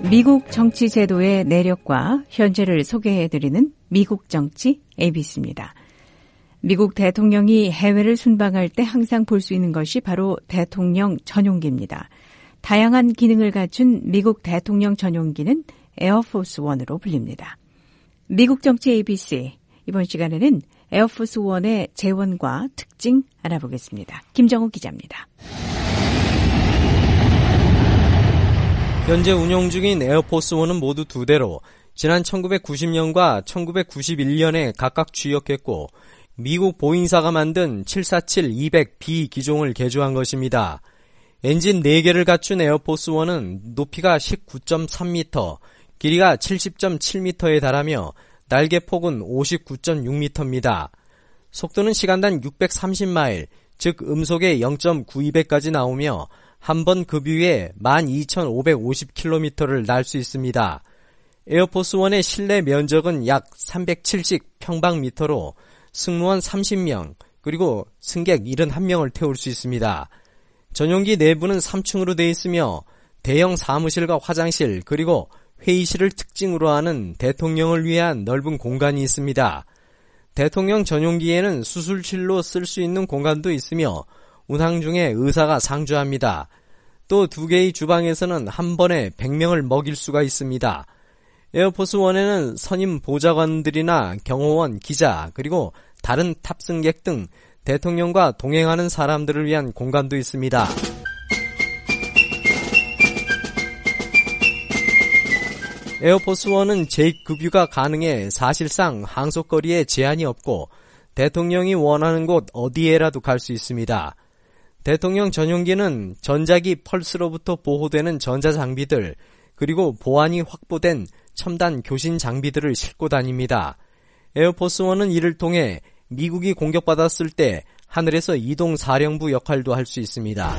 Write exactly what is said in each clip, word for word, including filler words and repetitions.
미국 정치 제도의 내력과 현재를 소개해드리는 미국 정치 에이비씨입니다. 미국 대통령이 해외를 순방할 때 항상 볼 수 있는 것이 바로 대통령 전용기입니다. 다양한 기능을 갖춘 미국 대통령 전용기는 에어포스 원으로 불립니다. 미국 정치 에이비씨, 이번 시간에는 에어포스 원의 재원과 특징 알아보겠습니다. 김정우 기자입니다. 현재 운영 중인 에어포스 원은 모두 두 대로 지난 천구백구십 년과 천구백구십일 년에 각각 취역했고 미국 보잉사가 만든 칠사칠 이백 비 기종을 개조한 것입니다. 엔진 네 개를 갖춘 에어포스 원은 높이가 십구 점 삼 미터, 길이가 칠십 점 칠 미터에 달하며 날개 폭은 오십구 점 육 미터입니다. 속도는 시간당 육백삼십 마일, 즉 음속에 영 점 구이백까지 나오며 한 번 급유에 만 이천오백오십 킬로미터를 날 수 있습니다. 에어포스 원의 실내 면적은 약 삼백칠십 평방미터로 승무원 삼십 명, 그리고 승객 칠십일 명을 태울 수 있습니다. 전용기 내부는 삼 층으로 되어 있으며 대형 사무실과 화장실, 그리고 회의실을 특징으로 하는 대통령을 위한 넓은 공간이 있습니다. 대통령 전용기에는 수술실로 쓸 수 있는 공간도 있으며 운항 중에 의사가 상주합니다. 또 두 개의 주방에서는 한 번에 백 명을 먹일 수가 있습니다. 에어포스 원에는 선임 보좌관들이나 경호원, 기자, 그리고 다른 탑승객 등 대통령과 동행하는 사람들을 위한 공간도 있습니다. 에어포스 원은 재급유가 가능해 사실상 항속거리에 제한이 없고 대통령이 원하는 곳 어디에라도 갈 수 있습니다. 대통령 전용기는 전자기 펄스로부터 보호되는 전자장비들, 그리고 보안이 확보된 첨단 교신 장비들을 싣고 다닙니다. 에어포스 원은 이를 통해 미국이 공격받았을 때 하늘에서 이동사령부 역할도 할 수 있습니다.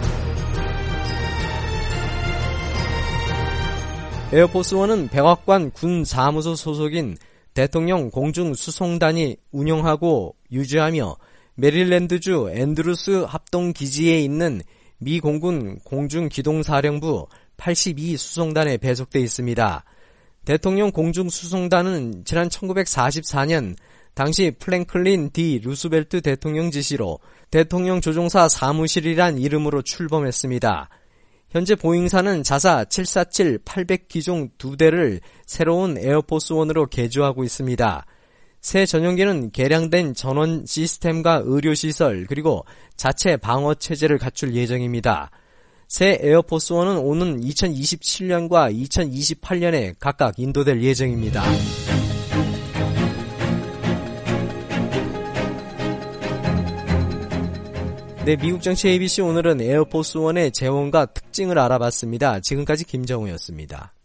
에어포스 원은 백악관 군사무소 소속인 대통령 공중수송단이 운영하고 유지하며 메릴랜드주 앤드루스 합동기지에 있는 미 공군 공중기동사령부 팔십이 수송단에 배속돼 있습니다. 대통령 공중수송단은 지난 천구백사십사 년 당시 플랭클린 디 루스벨트 대통령 지시로 대통령 조종사 사무실이란 이름으로 출범했습니다. 현재 보잉사는 자사 칠사칠 팔백 기종 두 대를 새로운 에어포스 원으로 개조하고 있습니다. 새 전용기는 개량된 전원 시스템과 의료시설, 그리고 자체 방어체제를 갖출 예정입니다. 새 에어포스 원은 오는 이천이십칠 년과 이천이십팔 년에 각각 인도될 예정입니다. 네, 미국 정치 에이비씨 오늘은 에어포스 원의 재원과 특징을 알아봤습니다. 지금까지 김정우였습니다.